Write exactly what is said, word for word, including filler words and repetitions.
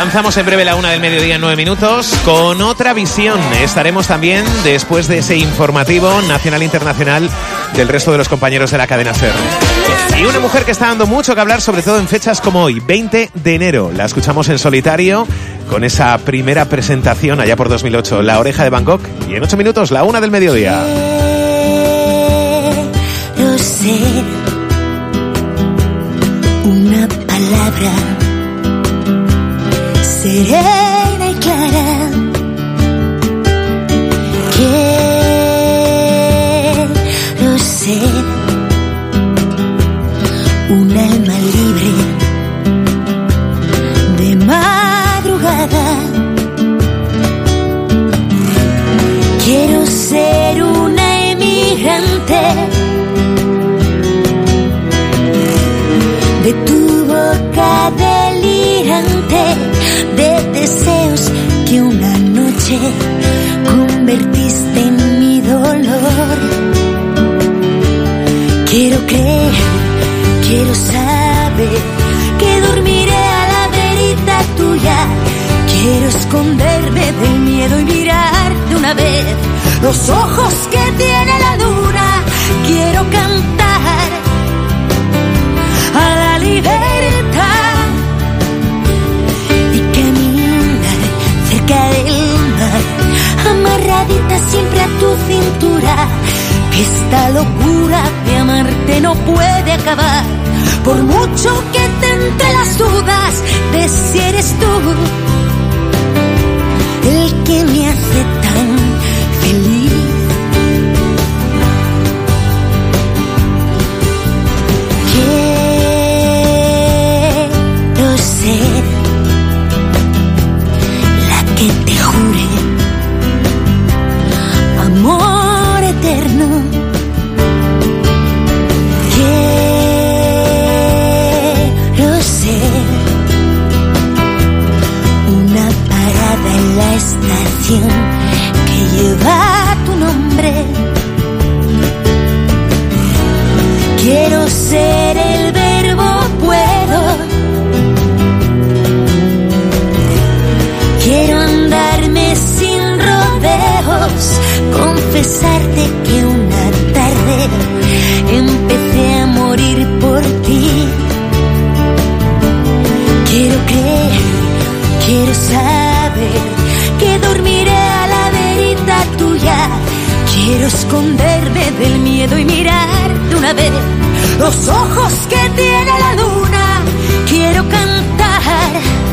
Lanzamos en breve la una del mediodía en nueve minutos con otra visión. Estaremos también después de ese informativo nacional e internacional del resto de los compañeros de la cadena SER. Y una mujer que está dando mucho que hablar, sobre todo en fechas como hoy, veinte de enero. La escuchamos en solitario con esa primera presentación allá por dos mil ocho, La Oreja de Van Gogh. Y en ocho minutos, la una del mediodía. Quiero ser una palabra serena y clara. Quiero ser un alma libre de madrugada. Quiero ser una emigrante de tu boca delirante de deseos que una noche convertiste en mi dolor. Quiero creer, quiero saber que dormiré a la verita tuya. Quiero esconderme del miedo y mirar de una vez los ojos que tiene la luna. Quiero cantar a la libertad y caminar cerca del mar, amarradita siempre a tu cintura. Que esta locura de amarte no puede acabar, por mucho que te entre las dudas de si eres tú el que me hace tan feliz. Quiero ser la que te jure amor eterno. Quiero ser una parada en la estación que lleva tu nombre. Quiero ser el verbo puedo. Quiero andarme sin rodeos, confesarte que una tarde empecé a morir por ti. Quiero creer, quiero saber que dormiré a la verita tuya. Quiero esconderme del miedo y mirar de una vez los ojos que tiene la luna. Quiero cantar